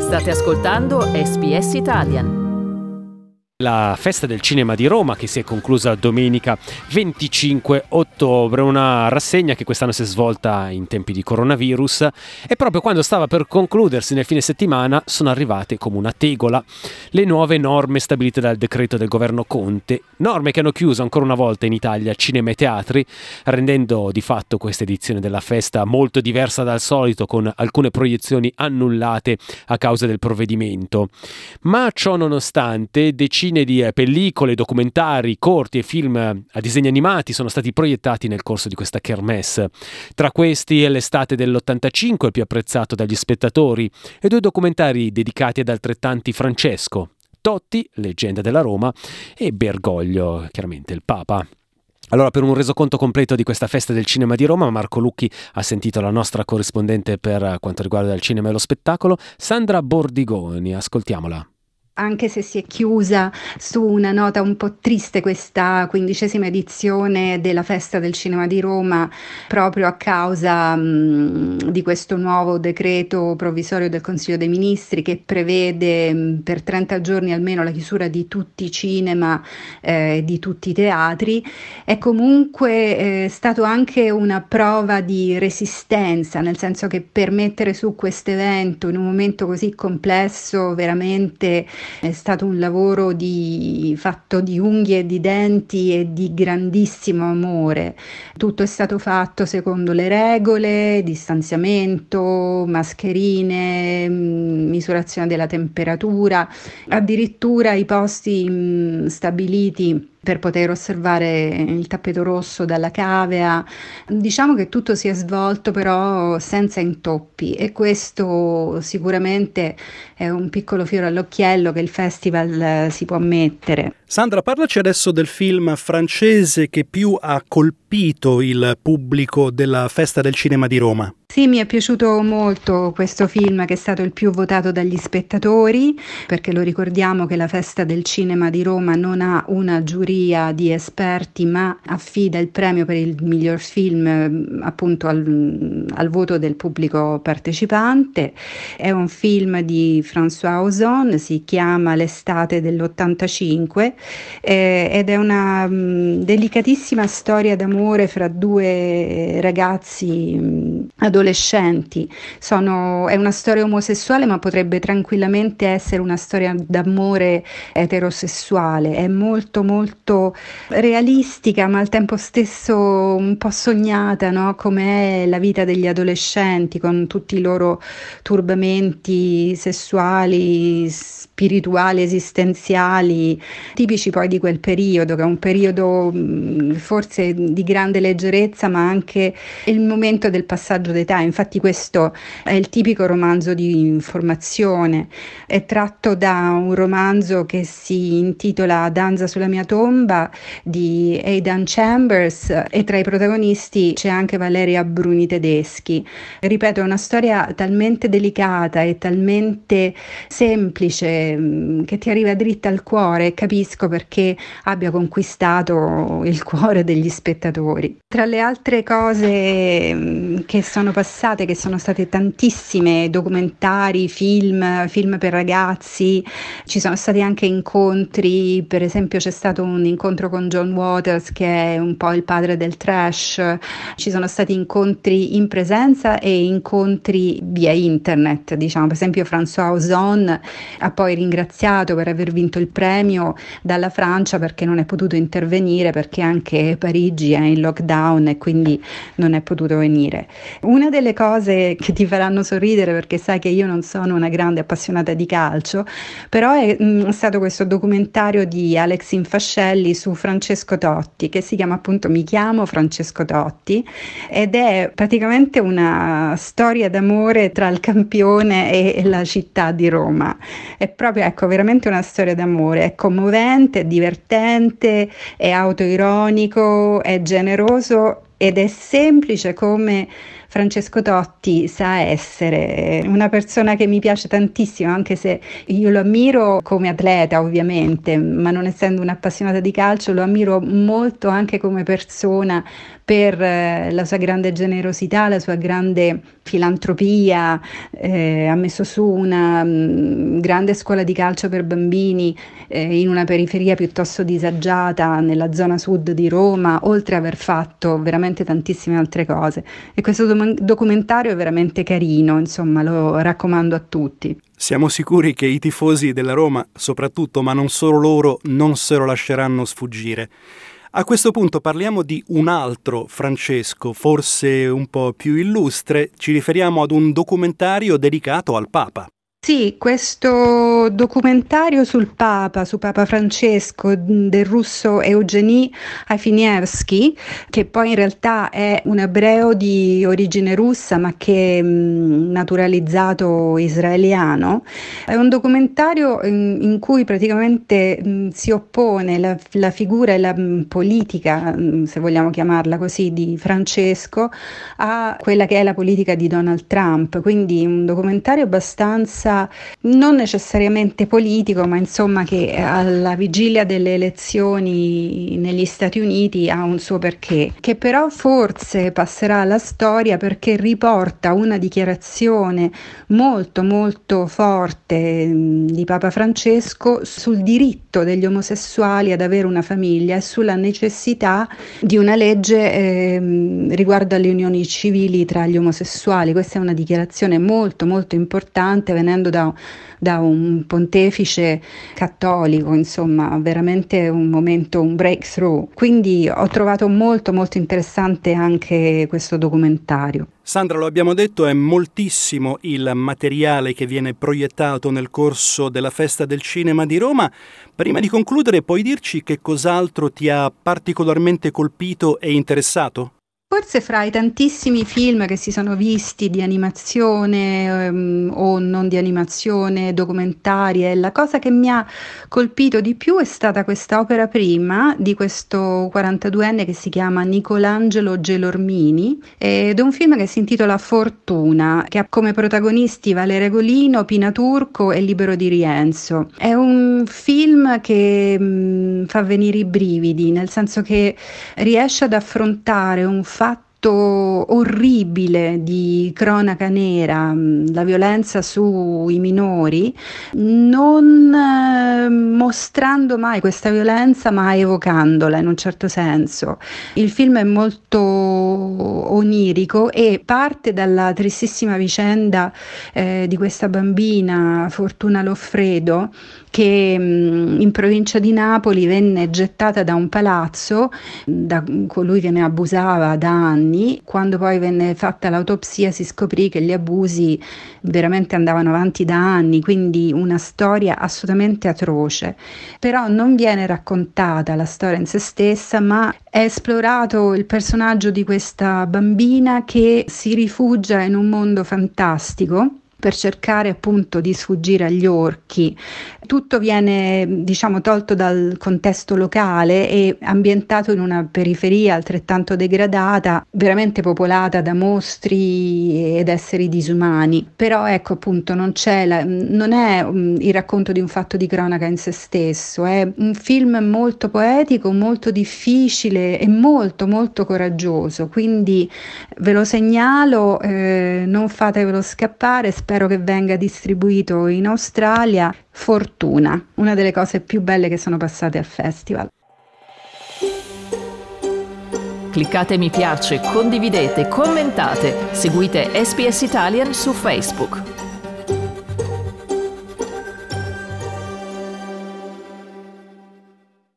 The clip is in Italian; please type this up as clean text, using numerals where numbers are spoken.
State ascoltando SBS Italian. La festa del cinema di Roma che si è conclusa domenica 25 ottobre, una rassegna che quest'anno si è svolta in tempi di coronavirus e proprio quando stava per concludersi nel fine settimana sono arrivate come una tegola le nuove norme stabilite dal decreto del governo Conte, norme che hanno chiuso ancora una volta in Italia cinema e teatri, rendendo di fatto questa edizione della festa molto diversa dal solito, con alcune proiezioni annullate a causa del provvedimento. Ma ciò nonostante decine di pellicole, documentari, corti e film a disegni animati sono stati proiettati nel corso di questa kermesse. Tra questi L'estate dell'85, il più apprezzato dagli spettatori, e 2 documentari dedicati ad altrettanti Francesco, Totti, leggenda della Roma, e Bergoglio, chiaramente il Papa. Allora, per un resoconto completo di questa festa del cinema di Roma, Marco Lucchi ha sentito la nostra corrispondente per quanto riguarda il cinema e lo spettacolo, Sandra Bordigoni. Ascoltiamola. Anche se si è chiusa su una nota un po' triste questa 15ª edizione della Festa del Cinema di Roma, proprio a causa di questo nuovo decreto provvisorio del Consiglio dei Ministri che prevede per 30 giorni almeno la chiusura di tutti i cinema, di tutti i teatri, è comunque stato anche una prova di resistenza, nel senso che per mettere su questo evento in un momento così complesso veramente è stato un lavoro fatto di unghie e di denti e di grandissimo amore. Tutto è stato fatto secondo le regole, distanziamento, mascherine, misurazione della temperatura, addirittura i posti stabiliti per poter osservare il tappeto rosso dalla cavea. Diciamo che tutto si è svolto però senza intoppi e questo sicuramente è un piccolo fiore all'occhiello che il festival si può mettere. Sandra, parlaci adesso del film francese che più ha colpito il pubblico della Festa del Cinema di Roma. Sì, mi è piaciuto molto questo film, che è stato il più votato dagli spettatori, perché lo ricordiamo che la Festa del Cinema di Roma non ha una giuria di esperti, ma affida il premio per il miglior film appunto al voto del pubblico partecipante. È un film di François Ozon, si chiama L'estate dell'85 ed è una delicatissima storia d'amore fra 2 ragazzi adolescenti. È una storia omosessuale, ma potrebbe tranquillamente essere una storia d'amore eterosessuale. È molto molto realistica, ma al tempo stesso un po' sognata, no? Come è la vita degli adolescenti con tutti i loro turbamenti sessuali, spirituali, esistenziali, tipici poi di quel periodo, che è un periodo forse di grande leggerezza, ma anche il momento del passaggio d'età. Infatti questo è il tipico romanzo di informazione, è tratto da un romanzo che si intitola Danza sulla mia tomba di Aidan Chambers e tra i protagonisti c'è anche Valeria Bruni Tedeschi. Ripeto, è una storia talmente delicata e talmente semplice che ti arriva dritta al cuore e capisco perché abbia conquistato il cuore degli spettatori. Tra le altre cose che sono passate, che sono state tantissime, documentari, film per ragazzi, ci sono stati anche incontri, per esempio c'è stato un incontro con John Waters che è un po' il padre del trash, ci sono stati incontri in presenza e incontri via internet, diciamo. Per esempio François Ozon ha poi ringraziato per aver vinto il premio dalla Francia perché non è potuto intervenire, perché anche Parigi è in lockdown e quindi non è potuto venire. Una delle cose che ti faranno sorridere, perché sai che io non sono una grande appassionata di calcio, però è stato questo documentario di Alex Infascelli su Francesco Totti, che si chiama appunto Mi chiamo Francesco Totti, ed è praticamente una storia d'amore tra il campione e la città di Roma. È proprio, ecco, veramente una storia d'amore, è commovente, è divertente, è autoironico, è generoso ed è semplice come Francesco Totti sa essere. Una persona che mi piace tantissimo, anche se io lo ammiro come atleta ovviamente, ma non essendo un'appassionata di calcio lo ammiro molto anche come persona per la sua grande generosità, la sua grande filantropia, ha messo su una grande scuola di calcio per bambini in una periferia piuttosto disagiata nella zona sud di Roma, oltre ad aver fatto veramente tantissime altre cose. E questo documentario è veramente carino, insomma, lo raccomando a tutti. Siamo sicuri che i tifosi della Roma, soprattutto, ma non solo loro, non se lo lasceranno sfuggire. A questo punto parliamo di un altro Francesco, forse un po' più illustre. Ci riferiamo ad un documentario dedicato al Papa. Sì, questo documentario sul Papa, su Papa Francesco, del russo Eugeni Afinievsky, che poi in realtà è un ebreo di origine russa ma che è naturalizzato israeliano, è un documentario in cui praticamente si oppone la figura e la politica, se vogliamo chiamarla così, di Francesco a quella che è la politica di Donald Trump, quindi un documentario abbastanza non necessariamente politico, ma insomma che alla vigilia delle elezioni negli Stati Uniti ha un suo perché, che però forse passerà alla storia perché riporta una dichiarazione molto molto forte di Papa Francesco sul diritto degli omosessuali ad avere una famiglia e sulla necessità di una legge riguardo alle unioni civili tra gli omosessuali. Questa è una dichiarazione molto molto importante, venendo da un pontefice cattolico, insomma, veramente un momento, un breakthrough. Quindi ho trovato molto molto interessante anche questo documentario. Sandra, lo abbiamo detto, è moltissimo il materiale che viene proiettato nel corso della Festa del Cinema di Roma. Prima di concludere, puoi dirci che cos'altro ti ha particolarmente colpito e interessato? Forse fra i tantissimi film che si sono visti di animazione o non di animazione, documentari, la cosa che mi ha colpito di più è stata questa opera prima di questo 42enne che si chiama Nicolangelo Gelormini, ed è un film che si intitola Fortuna, che ha come protagonisti Valeria Golino, Pina Turco e Libero di Rienzo. È un film che fa venire i brividi, nel senso che riesce ad affrontare un fatto orribile di cronaca nera, la violenza sui minori, non mostrando mai questa violenza ma evocandola in un certo senso. Il film è molto onirico e parte dalla tristissima vicenda di questa bambina Fortuna Loffredo che in provincia di Napoli venne gettata da un palazzo da colui che ne abusava da anni. Quando poi venne fatta l'autopsia si scoprì che gli abusi veramente andavano avanti da anni, quindi una storia assolutamente atroce. Però non viene raccontata la storia in se stessa, ma è esplorato il personaggio di questa bambina che si rifugia in un mondo fantastico per cercare appunto di sfuggire agli orchi. Tutto viene, diciamo, tolto dal contesto locale e ambientato in una periferia altrettanto degradata, veramente popolata da mostri ed esseri disumani. Però ecco, appunto, non è il racconto di un fatto di cronaca in se stesso, è un film molto poetico, molto difficile e molto molto coraggioso, quindi ve lo segnalo, non fatevelo scappare. Spero che venga distribuito in Australia. Fortuna, una delle cose più belle che sono passate al festival. Cliccate mi piace, condividete, commentate, seguite SPS Italian su Facebook.